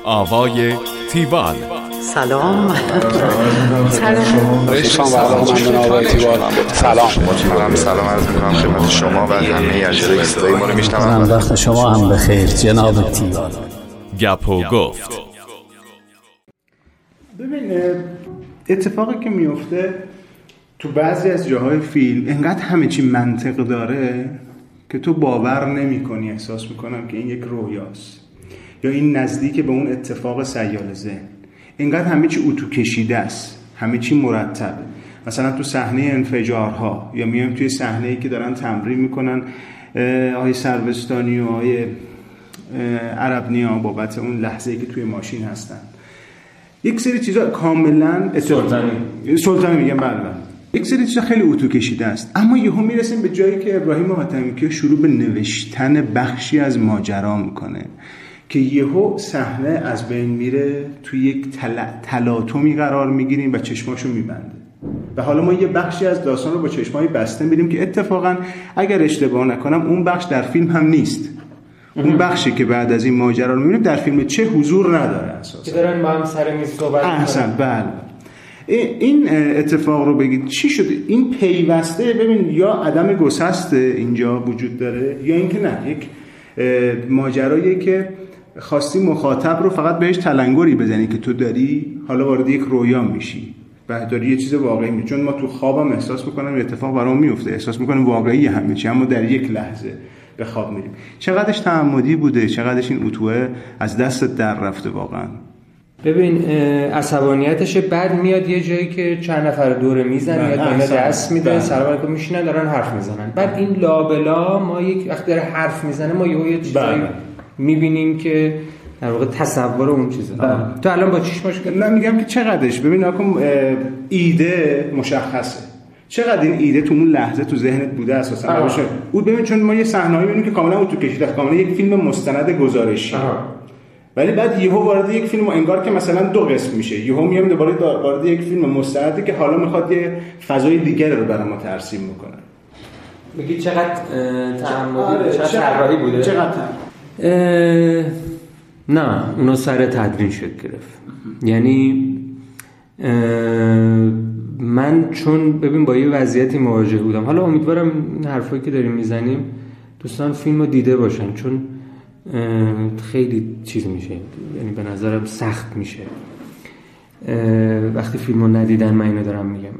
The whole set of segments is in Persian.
آوای تیوال. سلام. سلام عرض می‌کنم خدمت شما و همه اجرای صدای ما رو میشنوم. وقت شما هم بخیر جناب تیوال. گپ و گفت. ببین اتفاقی که میفته تو بعضی از جاهای فیلم انقدر همه چی منطق داره که تو باور نمی‌کنی، احساس می‌کنم که این یک رویاست یا این نزدیک به اون اتفاق سیال ذهن. انقدر همه چی اتو کشیده است، همه چی مرتبه. مثلا تو صحنه انفجارها یا میایم توی صحنه‌ای که دارن تمرین میکنن آقای سروستانی و آقای عربنیا بابت اون لحظه‌ای که توی ماشین هستن، یک سری چیزا کاملا سلطانی میگم بله، یک سری چیزا خیلی اتو کشیده است. اما یهو میرسیم به جایی که ابراهیم حاتمی‌کیا شروع به نوشتن بخشی از ماجرا میکنه که یهو صحنه از بین میره، توی یک تلاطمی قرار میگیریم و چشماشو میبنده و حالا ما یه بخشی از داستان رو با چشمای بسته میبینیم که اتفاقا اگر اشتباه نکنم اون بخش در فیلم هم نیست. اون بخشی که بعد از این ماجرا رو میبینیم در فیلم چه حضور نداره اساسا، که دارن با هم سر میز صحبت میکنن. بله این اتفاق رو بگید چی شده؟ این پیوسته ببین یا عدم گسست اینجا وجود داره یا اینکه نه، یک ماجراییه که خواستی مخاطب رو فقط بهش تلنگری بزنی که تو داری حالا وارد یک رویا میشی و داری یه چیز واقعی میشی. چون ما تو خوابم احساس میکنم یه اتفاق برام میفته، احساس میکنم واقعی همه چی، اما در یک لحظه به خواب میریم. چقدرش تعمدی بوده، چقدرش این اتوه از دست در رفته واقعا. ببین عصبانیتش بعد میاد یه جایی که چند نفر دور میزنن یا اینا دست میده سلام علیکم میشینن دارن حرف میزنن، بعد این لابلا ما یک وقت داره حرف میزنه ما یه چیزایی میبینیم که در واقع تصور اون چیزه. تو الان با چیش مشکل؟ نه میگم که چقدرش ببین آقا ایده مشخصه، چقدر این ایده تو اون لحظه تو ذهنت بوده اساسا باشه. اون ببین چون ما یه صحنه‌ای میبینیم که کاملا اتو کشیده است، کاملا یک فیلم مستند گزارشی، ولی بعد یهو وارد یک فیلم انگار که مثلا دو قسم میشه، یهو میام دوباره وارد یک فیلم مستندی که حالا میخواد یه فضای دیگه رو برای ما ترسیم میکنه. میگی چقدر تعمدی چقدر طراحی بوده؟ چقدر نه اونا سر تدوین شکل گرفت. یعنی من چون ببین با یه وضعیتی مواجه بودم، حالا امیدوارم این حرفایی که داریم میزنیم دوستان فیلمو دیده باشن چون خیلی چیز میشه، یعنی به نظرم سخت میشه وقتی فیلمو ندیدن. من اینو دارم میگم.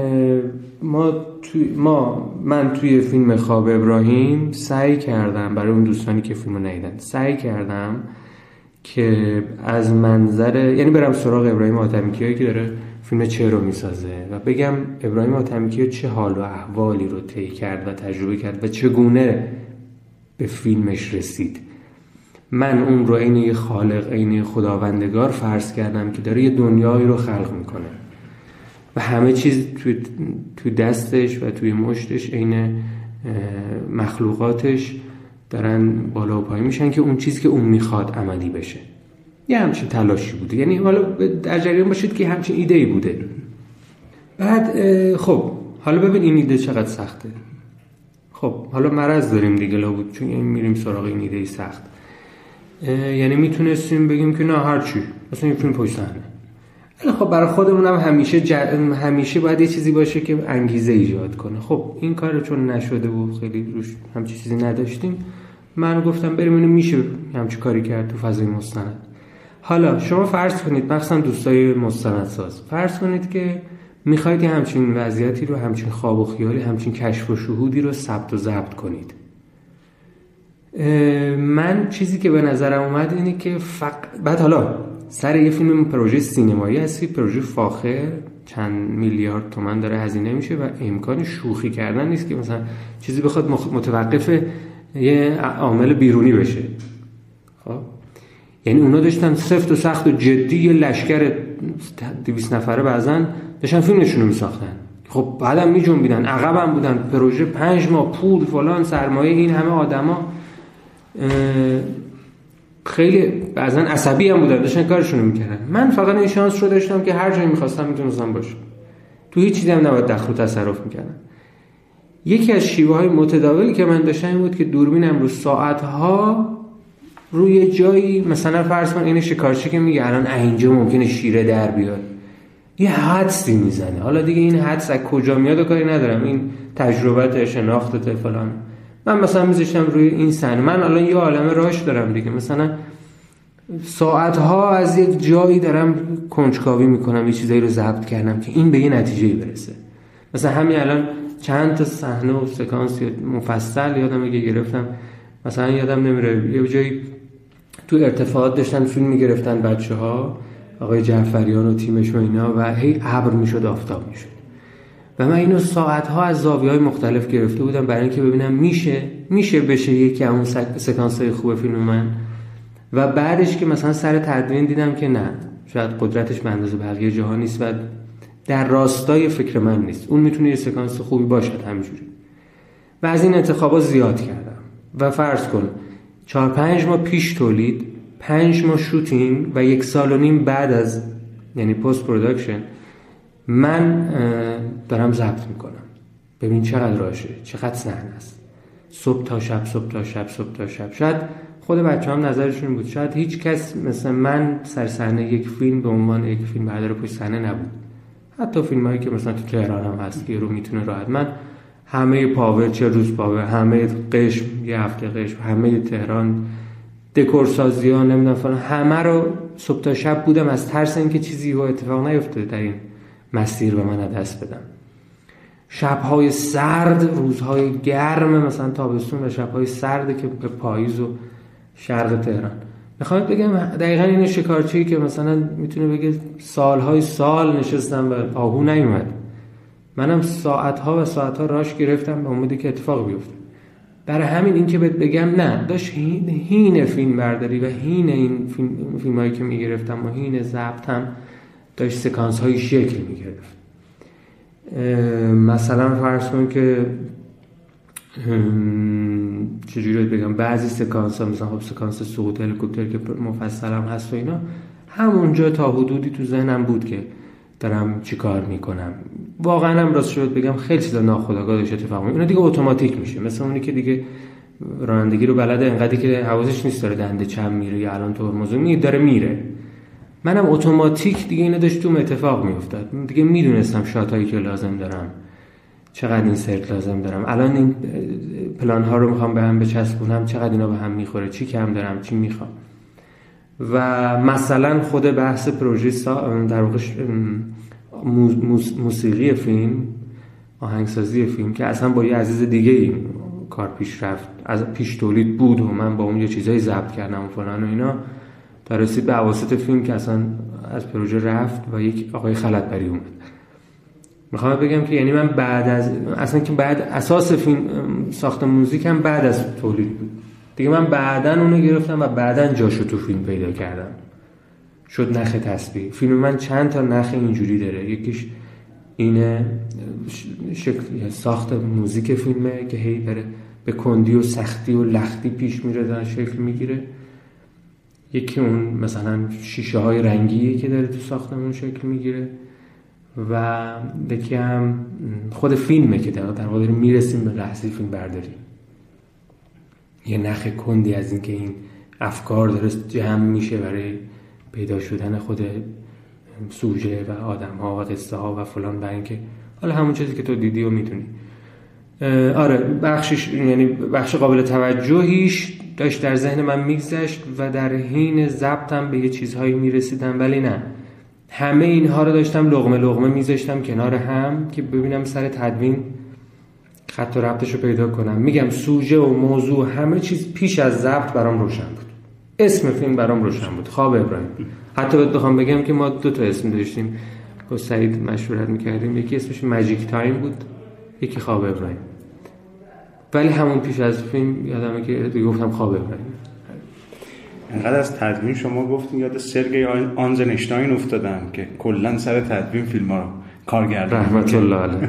من توی فیلم خواب ابراهیم سعی کردم برای اون دوستانی که فیلمو ندیدن، سعی کردم که از منظر، یعنی برم سراغ ابراهیم حاتمی‌کیایی که داره فیلم چه رو میسازه و بگم ابراهیم حاتمی‌کیا چه حال و احوالی رو طی کرد و تجربه کرد و چگونه به فیلمش رسید. من اون رو عین یه خالق، عین خداوندگار فرض کردم که داره یه دنیایی رو خلق میکنه و همه چیز توی دستش و توی مشتش عین مخلوقاتش دارن بالا و پایین میشن که اون چیزی که اون میخواد عملی بشه. یه همچین تلاشی بوده، یعنی حالا در جریان باشید که همچین ایده‌ای بوده. بعد خب حالا ببین این ایده چقدر سخته. خب حالا مرض داریم دیگه لابد، چون میریم سراغ این ایده سخت. یعنی میتونستیم بگیم که نه هرچی مثلا این فیلم پشت صحنه. خب برای خودمون هم همیشه باید یه چیزی باشه که انگیزه ایجاد کنه. خب این کار چون نشده و خیلی روش همچین چیزی نداشتیم، من گفتم بریم اینو میشه همچین کاری کرد تو فضای مستند. حالا شما فرض کنید، مثلا دوستای مستندساز، فرض کنید که میخواید همچین وضعیتی رو، همچین خواب و خیالی، همچین کشف و شهودی رو ثبت و ضبط کنید. من چیزی که به نظرم اومد اینه که بعد حالا سر یه فیلم پروژه سینمایی هستی، پروژه فاخر چند میلیارد تومان داره هزینه میشه و امکان شوخی کردن نیست که مثلا چیزی بخواد متوقف یه عامل بیرونی بشه. خب یعنی اونا داشتن سفت و سخت و جدی یه لشکر 200 نفره بعضن داشتن فیلمشون رو میساختن. خب بعدم میجنبیدن، عقبم بودن، پروژه 5 ماه پول فلان سرمایه این همه آدما خیلی بعضا عصبی هم بودن، داشتن کارشون رو میکردن. من فقط این شانس رو داشتم که هر جایی میخواستم میتونستم باشم، تو هیچ چیزی هم نباید دخل و تصرف میکردم. یکی از شیوه های متداولی که من داشتم این بود که دوربینم رو ساعتها روی جایی مثلا فرض کن این شکارچی که میگه الان اینجا ممکنه شیره در بیاد، یه حدسی میزنه. حالا دیگه این حدس از کجا میاد و کاری ندارم، این تجربت شناختت فلان. من مثلا میذاشتم روی این صحنه، من الان یه عالمه راش دارم دیگه، مثلا ساعتها از یک جایی دارم کنجکاوی میکنم، یه چیزایی رو ضبط کردم که این به یه نتیجه‌ای برسه. مثلا همین الان چند تا صحنه و سکانس مفصل یادم گرفتم، مثلا یادم نمیره یه جایی تو ارتفاعات داشتن فیلم میگرفتن بچه‌ها، آقای جعفریان و تیمش و اینا، و هی ابر میشد آفتاب میشد و من اینو ساعتها از زاویه‌های مختلف گرفته بودم برای اینکه ببینم میشه بشه یکی اون سکانس‌های خوب فیلم من. و بعدش که مثلا سر تدوین دیدم که نه، شاید قدرتش به اندازه بقیه جاها نیست و در راستای فکر من نیست، اون میتونه یه سکانس خوبی باشد همینجوری. و از این انتخابا زیاد کردم و فرض کن 4-5 ماه پیش تولید، 5 ماه شوتینگ و 1.5 سال بعد از یعنی پست پروداکشن من دارم ضبط میکنم. ببین چقدر راشه، چقدر صحنه است، صبح تا شب، صبح تا شب، صبح تا شب. شاید خود بچه‌ها نظرشون بود، شاید هیچ کس مثل من سر صحنه یک فیلم به عنوان یک فیلم بردار پشت صحنه نبود. حتی فیلمایی که مثلا تو تهران هم هست که رو میتونه راحت، من همه پاور، چه روز پاور، همه قشم، یه هفته قشم، همه تهران، دکور سازی ها، نمیدونم فلان، همه رو صبح تا شب بودم از ترس اینکه چیزی و اتفاق نیفته در این مسیر به من دست بدم. شب‌های سرد، روزهای گرم مثلا تابستون و شب‌های سرد که به پاییز و شرق تهران. میخوام بگم دقیقاً این شکارچی که مثلا میتونه بگه سالهای سال نشستم و آهو نیومد، منم ساعتها و ساعتها راش گرفتم به امیدی که اتفاق بیفته. برای همین این که بهت بگم نه، داشت هین فیلم برداری و هین این فیلمایی که میگرفتم و هین ضبطم داشت سکانس های شکل میگرفت. مثلا فرض کن که چجوری بگم، بعضی سکانس ها مثلا خب سکانس سقوط هلیکوپتر که مفصل هم هست و اینا، همونجا تا حدودی تو ذهنم بود که دارم چی کار میکنم. واقعا هم راست شد بگم خیلی چیزا ناخودآگاه داشت اتفاق میفته، اون دیگه اتوماتیک میشه، مثل اونی که دیگه رانندگی رو بلده انقدری که حواسش نیست داره دنده چم میره یا الان ترمز داره میره. منم اتوماتیک دیگه اینا داشت توم اتفاق میافتاد، دیگه میدونستم شاتایی که لازم دارم، چقدر این سرت لازم دارم، الان این پلان ها رو میخوام به هم بچسبونم، چقدر اینا به هم میخوره، چی کم دارم، چی میخوام. و مثلا خود بحث پروژه در واقع موسیقی فیلم، آهنگسازی فیلم که اصلا با یه عزیز دیگه این کار پیش رفت، از پیش تولید بود و من با اون یه چیزایی ضبط کردم و فلان و اینا، تا رسید به اواسط فیلم که اصلا از پروژه رفت و یک آقای خلطبری اومد. میخوام بگم که یعنی من بعد از اصلا که بعد اساس فیلم ساخت موزیک هم بعد از تولید بود دیگه، من بعدن اونو گرفتم و بعدن جاشو تو فیلم پیدا کردم، شد نخ تسبیح. فیلم من چند تا نخ اینجوری داره، یکیش اینه شکل ساخت موزیک فیلمه که هی داره به کندی و سختی و لختی پیش میره، داره شکل میگیره. یکی اون مثلا شیشه های رنگیه که داره تو ساختمون شکل میگیره و یکی هم خود فیلمه که در واقع میرسیم به لحظه فیلم برداری. یه نخ کندی از این که این افکار داره جمع میشه برای پیدا شدن خود سوژه و آدم ها و قصه ها و فلان، برای اینکه حالا همون چیزی که تو دیدی و میدونی. آره بخشش یعنی بخش قابل توجهیش داشت در ذهن من میگذشت و در حین ضبطم به یه چیزهایی میرسیدم، ولی نه همه اینها رو داشتم لقمه لقمه میذاشتم کنار هم که ببینم سر تدوین خط و ربطش رو پیدا کنم. میگم سوژه و موضوع همه چیز پیش از ضبط برام روشن بود، اسم فیلم برام روشن بود، خواب ابراهیم. حتی بخوام بگم که ما 2 تا اسم داشتیم با سعید مشورت میکردیم، یکی اسمش ماجیک تایم بود، یکی خواب ابراهیم، ولی همون پیش از فیلم یادمه که گفتم خواب ابراهیم. انقدر از تدوین شما گفتین یاد سرگئی آیزنشتاین افتادم که کلا سر تدوین فیلم ها رو کارگردان رحمت الله علیه.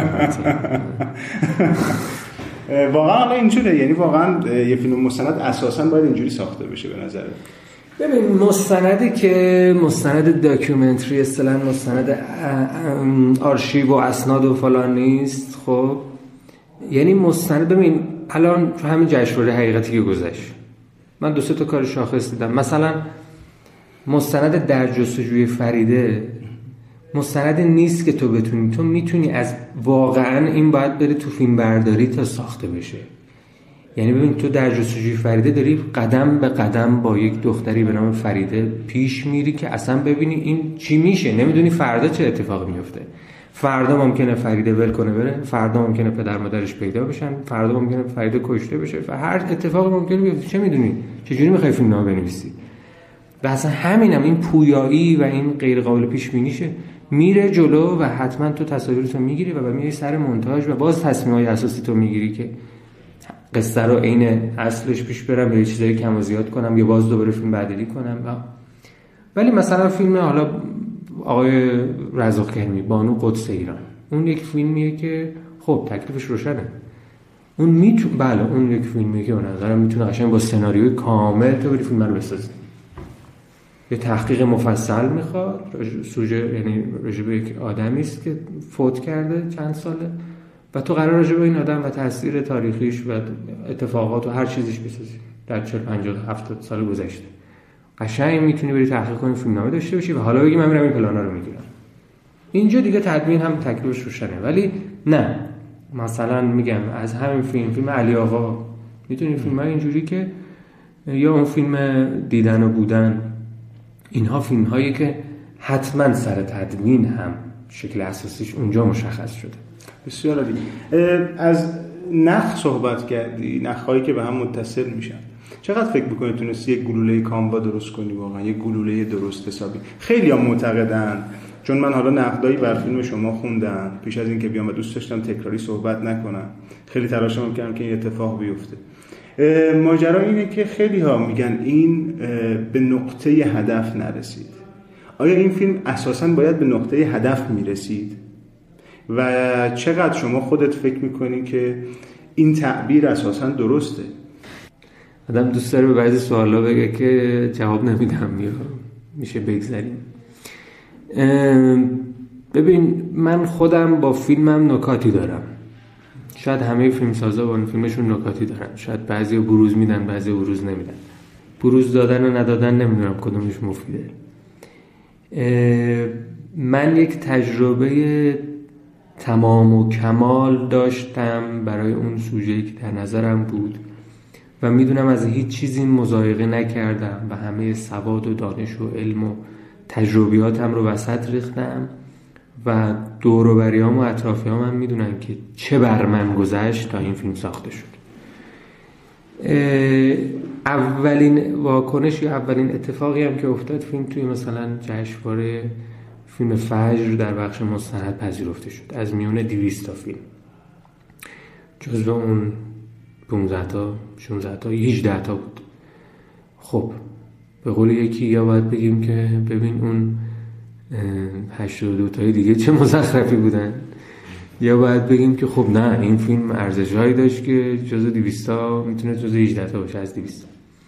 واقعا اینجوریه، یعنی واقعا یه فیلم مستند اساسا باید اینجوری ساخته بشه به نظره. ببین مستندی که مستند داکیومنتری اصطلاحاً مستند آرشیو و اسناد و فلان نیست. خب یعنی مستند، ببین الان همین جشنواره حقیقتی که گذشت من 2-3 تا کار شاخص دیدم. مثلا مستند در جستجوی فریده مستند نیست که تو بتونی، تو میتونی از واقعا این باید بره تو فیلم برداری تا ساخته بشه. یعنی ببین تو در جستجوی فریده داری قدم به قدم با یک دختری به نام فریده پیش میری که اصلا ببینی این چی میشه، نمیدونی فردا چه اتفاقی میفته. فردا ممکنه فریده ول کنه بره، فردا ممکنه پدر مادرش پیدا بشن، فردا ممکنه فریده کشته بشه و هر اتفاقی ممکنه بیفته. چه میدونی؟ چجوری میخوای فیلمنامه بنویسی؟ و اصلا همینم این پویایی و این غیر قابل پیش بینیشه میره جلو و حتما تو تصاویرتو میگیری و بعد میری سر مونتاژ و باز تصمیمای اساسی تو میگیری که قصه رو عین اصلش پیش برم یا چیزایی کم و زیاد کنم یا باز دوباره فیلم برداری کنم. ولی مثلا فیلم حالا آقای رضا کریمی بانو قدس ایران، اون یک فیلمیه که خب تکلیفش روشنه. اون اون یک فیلمیه که به نظرم میتونه قشنگ با سناریوی کامل تو بری فیلم رو بسازی. یه تحقیق مفصل میخواد، سوژه یعنی راجع به یک آدمی است که فوت کرده چند ساله و تو قرار راجع به این آدم و تاثیر تاریخیش و اتفاقات و هر چیزیش بسازی در 40 50 70 سال گذشته. قشنگ میتونی بری تحقیق کنی، فیلمنامه داشته باشی و حالا بگی من میرم این پلانا رو میگیرم. اینجا دیگه تدوین هم تکلیفش روشنه. ولی نه، مثلا میگم از همین فیلم علی آقا میتونی فیلمای اینجوری که یا اون فیلم دیدن و بودن، اینها فیلم هایی که حتما سر تدوین هم شکل اساسیش اونجا مشخص شده. بسیار عالی. از نخ صحبت کردی، نخ‌هایی که به هم متصل میشن. چقدر فکر می‌کنی تونستی یک گلوله کاموا درست کنی؟ واقعا یک گلوله درست حسابی. خیلی‌ها معتقدن، چون من حالا نقدایی بر فیلم شما خوندم پیش از اینکه بیام و دوست داشتم تکراری صحبت نکنم، خیلی تلاشم کردم که این اتفاق بیفته. ماجرا اینه که خیلی‌ها میگن این به نقطه هدف نرسید. آیا این فیلم اساساً باید به نقطه هدف میرسید؟ و چقدر شما خودت فکر میکنی که این تعبیر اساساً درسته؟ آدم دوست داره به بعضی سوالا بگه که جواب نمیدم یا میشه بگذاریم. ببین من خودم با فیلمم نکاتی دارم، شاید همه فیلمسازا با فیلمشون نکاتی دارن، شاید بعضی بروز میدن بعضی بروز نمیدن. بروز دادن و ندادن نمیدونم کدومش مفیده. من یک تجربه تمام و کمال داشتم برای اون سوژه‌ای که در نظرم بود و میدونم از هیچ چیزی مضایقه نکردم و همه سواد و دانش و علم و تجربیاتم رو وسط ریختم و دور و بریام و اطرافیام هم میدونن که چه بر من گذشت تا این فیلم ساخته شد. اولین واکنش یا اولین اتفاقی هم که افتاد، فیلم توی مثلا جشنواره فیلم فجر در بخش مستند پذیرفته شد از میون 200 تا فیلم، جزو اون 15 تا 16 تا 18 تا بود. خب به قول یکی یا باید بگیم که ببین اون 82 تای دیگه چه مزخرفی بودن، یا باید بگیم که خب نه این فیلم ارزش‌هایی داشت که جزو 200 تا میتونه جزو 18 تا باشه از 200 تا.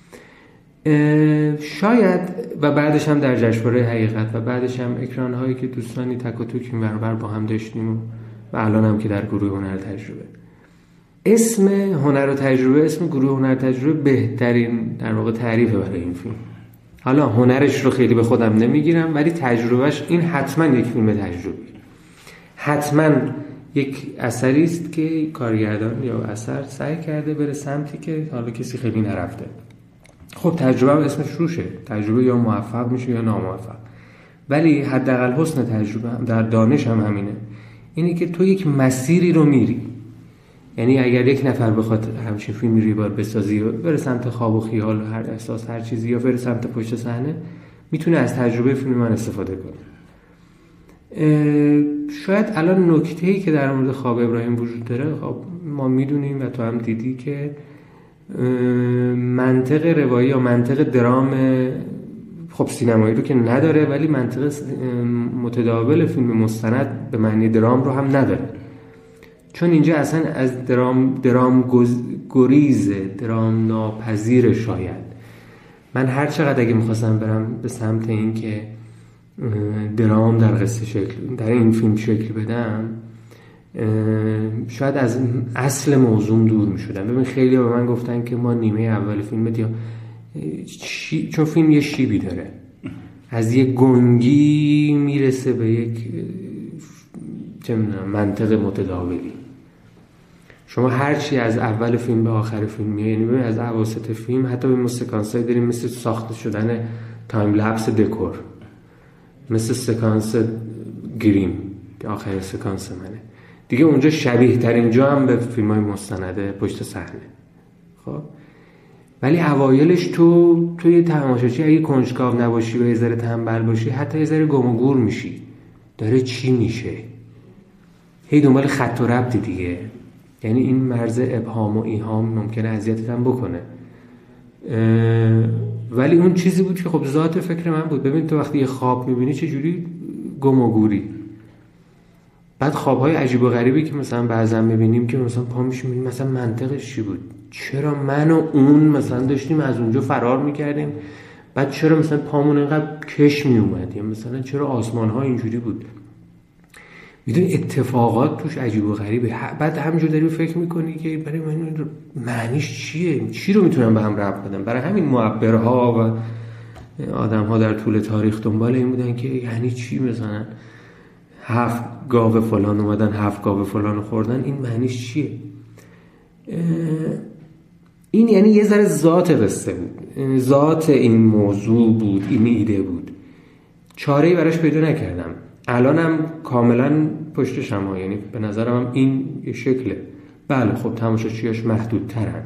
شاید و بعدش هم در جشنواره حقیقت و بعدش هم اکران‌هایی که دوستانی تک و توک این ور با هم داشتیم و الان هم که در گروه هنر تجربه. اسم هنر و تجربه، اسم گروه هنر تجربه بهترین در واقع تعریفه برای این فیلم. حالا هنرش رو خیلی به خودم نمیگیرم ولی تجربهش این حتما یک فیلم تجربی، حتما یک اثری است که کارگردان یا اثر سعی کرده بره سمتی که حالا کسی خیلی نرفته. خب تجربه هم اسمش روشه، تجربه یا موفق میشه یا ناموفق، ولی حداقل حسن تجربه هم در دانش هم همینه، اینه که تو یک مسیری رو میری. یعنی اگر یک نفر بخواد همچین فیلمی رو بار بسازی و بره سمت خواب و خیال و هر احساس هر چیزی یا بره سمت پشت صحنه، میتونه از تجربه فیلم من استفاده کنه. شاید الان نکته‌ای که در مورد خواب ابراهیم وجود داره، خب ما میدونیم و تو هم دیدی که منطق روایی یا منطق درام خب سینمایی رو که نداره، ولی منطق متداول فیلم مستند به معنی درام رو هم نداره، چون اینجا اصلا از درام گریزه، درام ناپذیر. شاید من هر چقدر اگه میخواستم برم به سمت این که درام در قصه شکل در این فیلم شکل بدم، شاید از اصل موضوع دور میشدم. ببین خیلی به من گفتن که ما نیمه اول فیلم یا چون فیلم یه شیبی داره، از یک گنگی میرسه به یک منطق متداولی. شما هرچی از اول فیلم به آخر فیلم میاد، یعنی ببین از اواسط فیلم حتی به سکانسایی داریم مثل ساخته شدن تایم لپس دکور، مثل سکانس گریم که آخر سکانس منه دیگه، اونجا شبیه ترین جا هم به فیلم های مستنده پشت صحنه. خب ولی اوایلش تو یه تماشاچی اگه کنجکاو نباشی و یه ذره تنبل باشی، حتی یه ذره گم و گور میشی داره چی میشه، هی دنبال خط و ربطی دیگه. یعنی این مرز ابهام و ایهام ممکنه اذیتت هم بکنه، ولی اون چیزی بود که خب ذات فکر من بود. ببین تو وقتی یه خواب میبینی چه جوری گم و گوری، بعد خوابهای عجیب و غریبی که مثلا بعضا میبینیم که مثلا پا میشیم میبینیم مثلا منطقش چی بود، چرا من و اون مثلا داشتیم از اونجا فرار میکردیم، بعد چرا مثلا پامون اینقدر کش میومد، یا مثلا چرا آسمان ها اینجوری بود. میدونی اتفاقات توش عجیب و غریبه. بعد همینجور داری فکر میکنی که برای من معنیش چیه، چی رو میتونم به هم ربط بدم. برای همین معبرها و آدم‌ها در طول تاریخ دنبال این بودن که یعنی چی، مثلا 7 گاو فلان اومدن 7 گاو فلان خوردن، این معنیش چیه. این یعنی یه ذره ذات قصه بود، ذات این موضوع بود، این ایده بود. چاره‌ای براش پیدا نکردم. الانم کاملا پشتشم، یعنی به نظرم این یه شکله. بله خب تماشاچیاش محدودترن.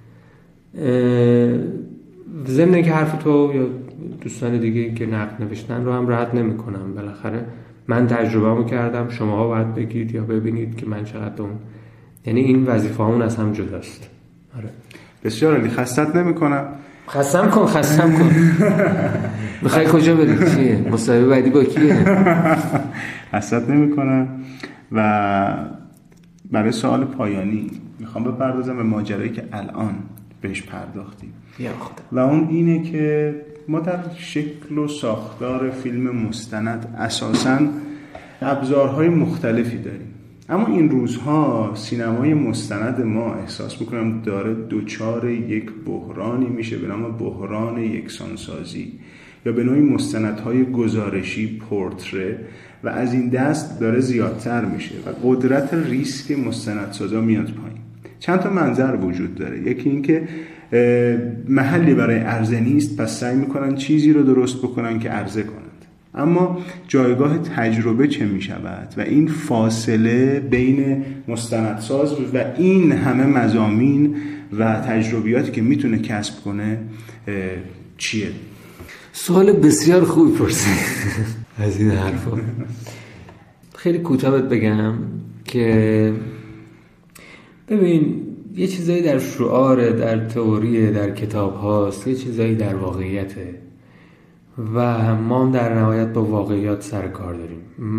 ضمن که حرف تو یا دوستان دیگه که نقد نوشتن رو هم رد نمی‌کنم. بالاخره من تجربه‌مو کردم، شماها باید بگید یا ببینید که من چقدر اون، یعنی این وظیفه‌مون از هم جداست. آره بسیار عالی. خستت نمی‌کنم. خستم کن. میخوای کجا بری؟ چیه؟ مصاحبه بعدی با کیه؟ خستت نمی‌کنم. و برای سوال پایانی میخوام بپردازم به ماجرایی که الان بهش پرداختیم. و اون اینه که ما در شکل و ساختار فیلم مستند اساساً ابزارهای مختلفی داریم، اما این روزها سینمای مستند ما احساس میکنم داره دوچار یک بحرانی میشه به نام بحران یکسانسازی، یا به نوعی مستندهای گزارشی، پورتره، و از این دست داره زیادتر میشه و قدرت ریسک مستندسازا میاد پایین. چند تا منظر وجود داره. یکی این که محلی برای عرضه نیست، پس سعی میکنن چیزی رو درست بکنن که عرضه کنند. اما جایگاه تجربه چه میشود و این فاصله بین مستندساز و این همه مضامین و تجربیاتی که میتونه کسب کنه چیه؟ سوال بسیار خوبی پرسید از این حرفا. خیلی کوتاه بگم که ببین یه چیزایی در شعاره، در تئوریه، در کتاب هاست، یه چیزایی در واقعیته و ما هم در نهایت با واقعیات سر کار داریم.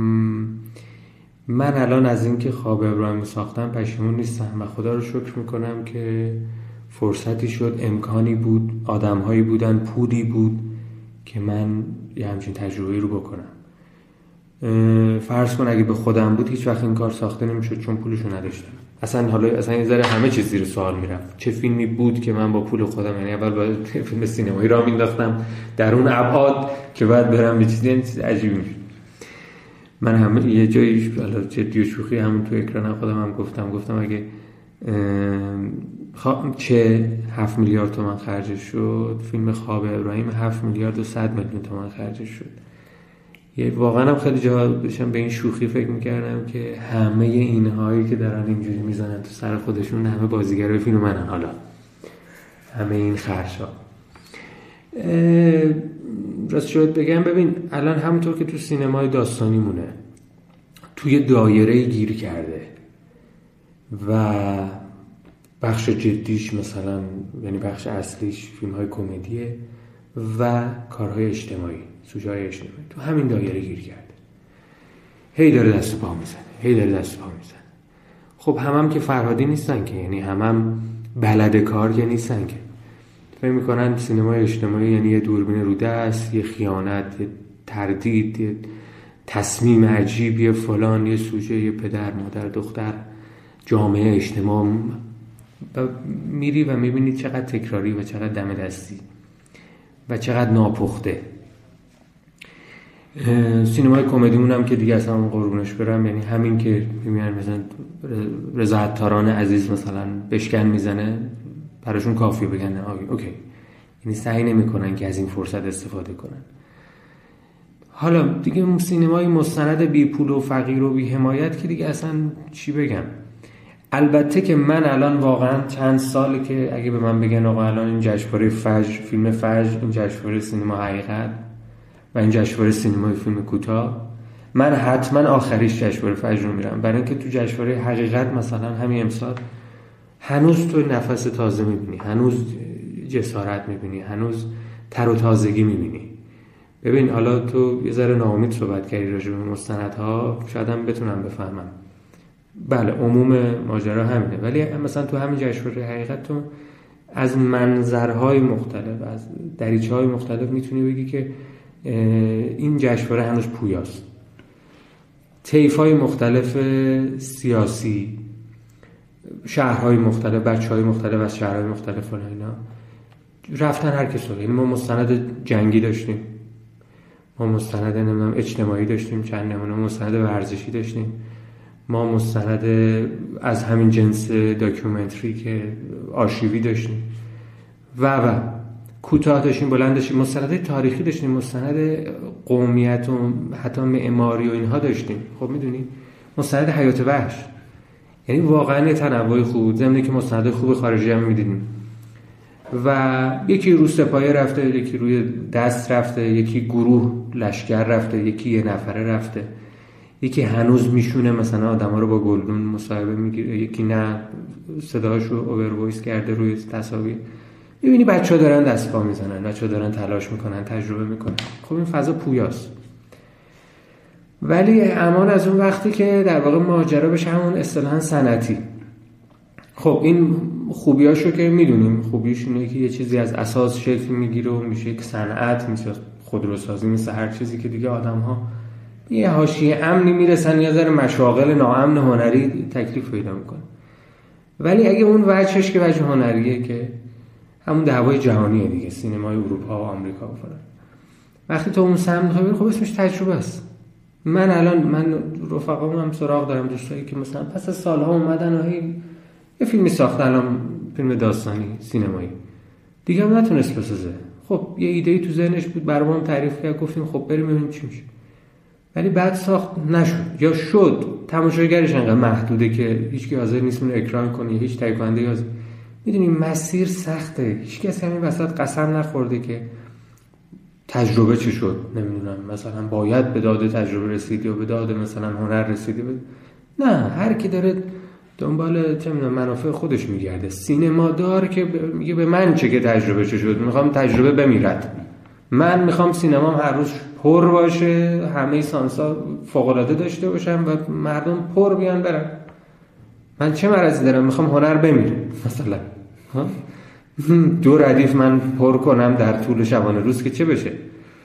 من الان از این که خواب ابراهیم ساختم پشیمون نیستم و خدا رو شکر میکنم که فرصتی شد، امکانی بود، آدمهایی بودن، پولی بود که من یه همچین تجربه‌ای رو بکنم. فرض کن اگه به خودم بود هیچ وقت این کار ساخته نمیشد چون پولشو نداشتم. اصلا یه ذره همه چیز زیر سوال میرفت. چه فیلمی بود که من با پول خودم، یعنی اول با فیلم سینمایی راه مینداختم در اون ابعاد که بعد برم به چیز عجیبی میشه. من همه یه جایی حالا جدی و شوخی همون تو اکران خودم هم گفتم اگه چه 7 میلیارد تومان خرجش شد، فیلم خواب ابراهیم 7 میلیارد و 100 میلیون تومان خرجش شد. یه واقعا هم خیلی جا بشم به این شوخی فکر میکردم که همه اینهایی که دارن اینجوری میزنن تو سر خودشون همه بازیگرای فیلم منن. حالا همه این خرجا راست شد بگم، ببین الان همونطور که تو سینمای داستانی مونه توی دایره گیر کرده و بخش جدیش مثلا، یعنی بخش اصلیش فیلم های کمدیه و کارهای اجتماعی، سوژه های اجتماعی، تو همین دایره گیر کرده. هی داره دست پا میزنه. خب هم که فرهادی نیستن که، یعنی هم بلد کار که نیستن که. فکر میکنن سینمای اجتماعی یعنی یه دوربین رو دست، یه خیانت، یه تردید، یه تصمیم عجیب، یه فلان، یه سوژه، یه پدر، مادر، دختر، جامعه، اجتماع. و میری و میبینی چقدر تکراری و چقدر دم دستی. و چقدر ناپخته. سینمای کمدیمون هم که دیگه اصلا قربونش برم، یعنی همین که میبینن مثلا رضا عطاران عزیز مثلا بشکن میزنه براشون کافیه بگن اوکی، یعنی سعی نمیکنن که از این فرصت استفاده کنن. حالا دیگه سینمای مستند بی پول و فقیر و بی حمایت که دیگه اصلا چی بگم. البته که من الان واقعا چند ساله که اگه به من بگن آقا الان این جشنواره فجر، فیلم فجر، این جشنواره سینما حقیقت و این جشنواره سینمای فیلم کوتاه، من حتما آخریش جشنواره فجر رو میرم، برای اینکه تو جشنواره حقیقت مثلا همین امسال هنوز تو نفس تازه میبینی، هنوز جسارت میبینی، هنوز تر و تازگی میبینی. ببین حالا تو یه ذره ناامید صحبت کردی راجع به مستندها، شاید هم بتونم بفهمم، بله عموم ماجرا همینه، ولی مثلا تو همین جشنواره حقیقت تو از منظرهای مختلف، از دریچه‌های مختلف میتونی بگی که این جشنواره هنوز پویاست. طیف‌های مختلف سیاسی، شهرهای مختلف، بچه‌های مختلف از شهرهای مختلف و اینا رفتن هر کس رو. یعنی ما مستند جنگی داشتیم، ما مستند نمیدونم اجتماعی داشتیم، چند نمونه مستند ورزشی داشتیم، ما مستند از همین جنس داکیومنتری که آرشیوی داشتیم و کوتاه داشتیم، بلند داشتیم، مستند تاریخی داشتیم، مستند قومیت و حتی معماری و اینها داشتیم. خب میدونی مستند حیات وحش، یعنی واقعا یه تنوع خوب، ضمن که مستند خوب خارجی هم میدیدیم و یکی رو سپایه رفته، یکی روی دست رفته، یکی گروه لشکر رفته، یکی یه نفره رفته، یکی هنوز میشونه مثلا آدما رو با گلدون مصاحبه میگیره، یکی نه صداشو اوور وایس کرده روی تصاویر. میبینی بچه‌ها دارن دست پا میزنن، بچه‌ها دارن تلاش میکنن، تجربه میکنن. خب این فضا پویاست. ولی امان از اون وقتی که در واقع ماجرا بشه همون اصطلاحاً صنعتی. خب این خوبیاشو که میدونیم، خوبیش اینه که یه چیزی از اساس شکل میگیره و میشه یک صنعت، میشه خودروسازی، مثل هر چیزی که دیگه آدم‌ها یه حاشیه امنی میرسن، یه ذره مشاغل ناامن هنری تکلیف پیدا میکنه. ولی اگه اون وجهش که وجه هنریه که همون دعوای جهانیه دیگه، سینمای اروپا و آمریکا و فلان، وقتی تو اون سمت میخوای بری، خب اسمش تجربه است. من رفقامو هم سراغ دارم، دوستایی که مثلا پس از سالها اومدن و یه فیلمی ساختن، الان فیلم داستانی سینمایی دیگه هم نتونست بسازه. خب یه ایده‌ای تو ذهنش بود، برامون تعریف کرد، گفتیم خب بریم ببینیم چی میشه. ولی بعد ساخت نشد یا شد، تماشاگرش انقدر محدوده که هیچکی حاضر نیست اون اکران کنه، هیچ تهیه کننده حاضر. میدونی مسیر سخته، هیچ کسی همین وسط قسم نخورده که تجربه چی شد، نمیدونم مثلا باید به داد تجربه رسیدی و به داد مثلا هنر رسیدی. نه، هر کی داره دنبال چه میدونم منافع خودش میگرده. سینما دار که میگه به من چه که تجربه چه شد، میخوام تجربه بمیرد، من میخوام سینمام هر روز پر باشه، همه سانسا فوق‌العاده داشته باشم و مردم پر بیان برن. من چه مرضی دارم؟ میخوام هنر بمیره مثلا. 2 ردیف من پر کنم در طول شبانه روز که چه بشه.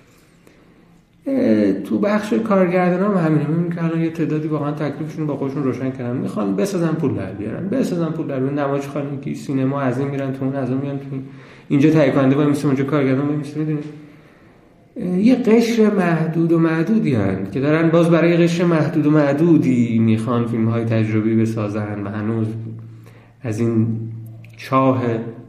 تو بخش کارگردانان هم همینه، میبینیم که الان یه تعدادی واقعا تکلیفشون با خودشون روشن کردن، میخوان بسازن پول در بیارن، بسازن پول در بیارن. نمایش خانگی سینما از این میرن تو اون، از اون میان تو اینجا تهیه کننده وای میشه، اونجا کارگردان وای میشه. میدونید یه قشر محدود و معدودی هستن که دارن باز برای قشر محدود و معدودی میخوان فیلم‌های تجربی بسازن و هنوز از این چاه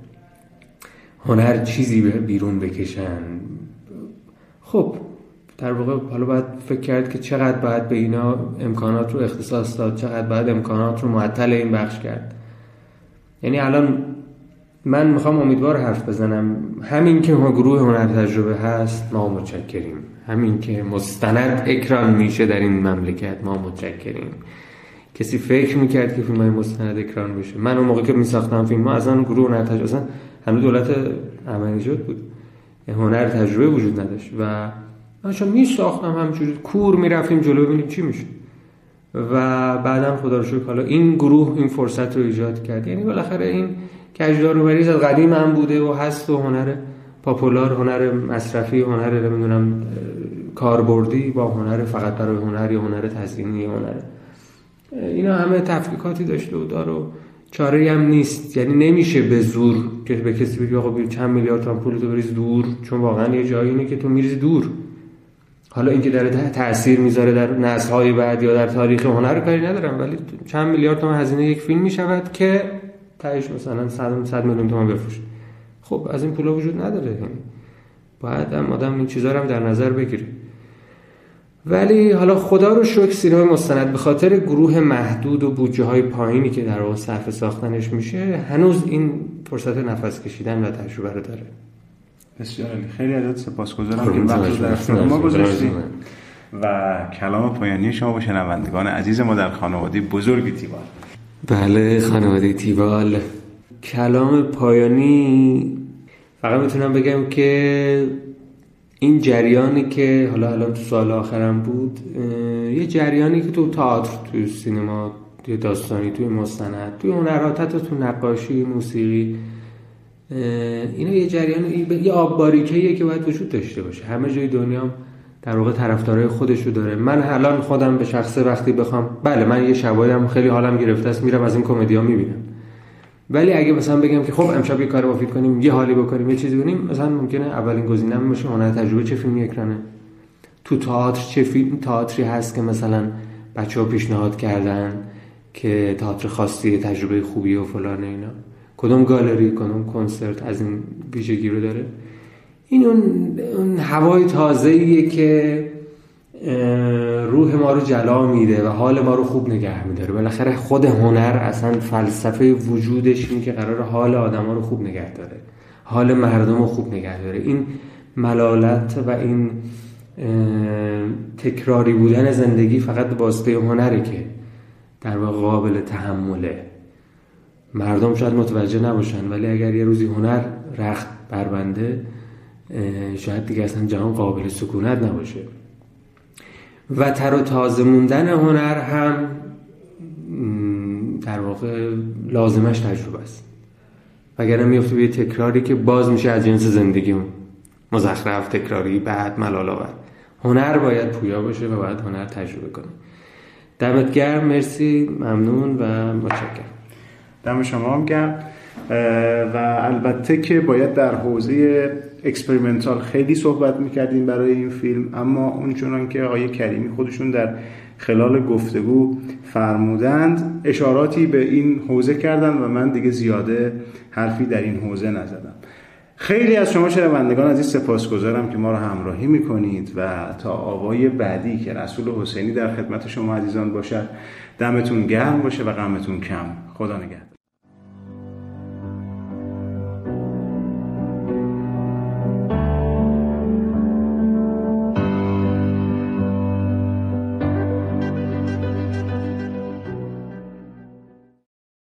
هنر چیزی بیرون بکشن. خب در واقع حالا باید فکر کرد که چقدر باید به اینا امکانات رو اختصاص داد، چقدر باید امکانات رو معطل این بخش کرد. یعنی الان من میخوام امیدوار حرف بزنم، همین که گروه هنر تجربه هست ما متشکریم، همین که مستند اکران میشه در این مملکت ما متشکریم. کسی فکر میکرد که فیلم‌های مستند اکران بشه؟ من اون موقع که میساختم فیلم‌ها از اون گروه هنر تجربه، اصلا هنوز دولت احمدی-نژاد بود، هنر تجربه وجود نداشت و من چون میساختم همینجوری کور میرفتیم جلو ببینیم چی میشه و بعدم خدا رو شکر حالا این گروه این فرصت رو ایجاد کرد. یعنی بالاخره این کجداروبری از قدیم هم بوده و هست و هنر پاپولار، هنر مصرفی، هنر نمیدونم کاربردی با هنر فقط برای هنر یا هنر تزیینی، هنر اینا همه تفکیکاتی داشته و داره. چاره‌ای هم نیست. یعنی نمیشه به زور که به کسی بگی آقا بیا چند میلیارد تومان پولتو بریز دور، چون واقعا یه جایی اینه که تو میریزی دور. حالا اینکه داره تأثیر میذاره در نسل‌های بعد یا در تاریخ هنر کاری ندارم، ولی چند میلیارد تومان هزینه یک فیلم میشود که تهش مثلا 100 میلیون تومان بفروشه. خب از این پولا وجود نداره، یعنی باید هم آدم این چیزا رو هم در نظر بگیره. ولی حالا خدا رو شکر سینما مستند به خاطر گروه محدود و بودجه‌های پایینی که در واقع صرف ساختنش میشه هنوز این فرصت نفس کشیدن و تجربه رو داره. بسیار عالی. خیلی ازت سپاسگزارم که وقت رو در اختیار ما گذاشتی و کلام پایانی شما با شنوندگان عزیز ما در خانواده بزرگ تیوال. بله خانواده تیوال، کلام پایانی فقط میتونم بگم که این جریانی که حالا الان تو سال آخرم بود، یه جریانی که تو تئاتر، تو سینما، توی داستانی، توی مستند، توی هنرات، حتی تو نقاشی، موسیقی، اینا یه جریان، یه آب باریکه‌ایه که باید وجود داشته باشه. همه جای دنیا در واقع طرفدارای خودش رو داره. من الان خودم به شخصه وقتی بخوام، بله من یه شباییم خیلی حالم گرفته است میرم از این کمدی‌ها میبینم، ولی اگه مثلا بگم که خب امشب یه کار مفید کنیم، یه حالی بکنیم، یه چیزی کنیم، مثلا ممکنه اولین گزینه‌م باشه هنر تجربه چه فیلمی اکرانه. تو تئاتر چه فیلم تئاتری هست که مثلا بچه‌ها پیشنهاد کردن که تئاتر خاصی تجربه خوبی و فلان اینا، کدوم گالری، کدوم کنسرت از این ویژگی رو داره. این اون هوای تازه‌ایه که روح ما رو جلا میده و حال ما رو خوب نگه میداره. بالاخره خود هنر اصلا فلسفه وجودش اینه که قرار حال آدما رو خوب نگه داره، حال مردم رو خوب نگه داره. این ملالت و این تکراری بودن زندگی فقط به واسطه هنره که در واقع قابل تحمله. مردم شاید متوجه نباشن، ولی اگر یه روزی هنر رخت بربنده شاید دیگه اصلا جهان قابل سکونت نباشه. و تر و تازه موندن هنر هم در واقع لازمش تجربه است، وگرنه میفته به تکراری که باز میشه از جنس زندگیمون، مزخرف، تکراری، بعد ملال‌آور. هنر باید پویا باشه و باید هنر تجربه کنه. دمت گرم، مرسی، ممنون و متشکرم. دم شما هم گرم. و البته که باید در حوزه اکسپریمنتال خیلی صحبت میکردیم برای این فیلم، اما اونچنان که آقای کریمی خودشون در خلال گفتگو فرمودند اشاراتی به این حوزه کردن و من دیگه زیاده حرفی در این حوزه نزدم. خیلی از شما شنوندگان عزیز سپاسگزارم که ما رو همراهی میکنید و تا آوای بعدی که رسول حسینی در خدمت شما عزیزان باشد، دمتون گرم باشه و غمتون کم. خدا نگهدار.